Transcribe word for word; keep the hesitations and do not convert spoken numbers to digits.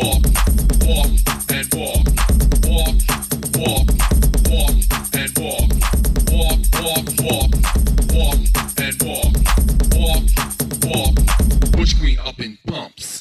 walk, walk and walk, walk, walk, walk and walk, walk, walk, walk, walk and walk, walk, walk. Butch Queen up in pumps.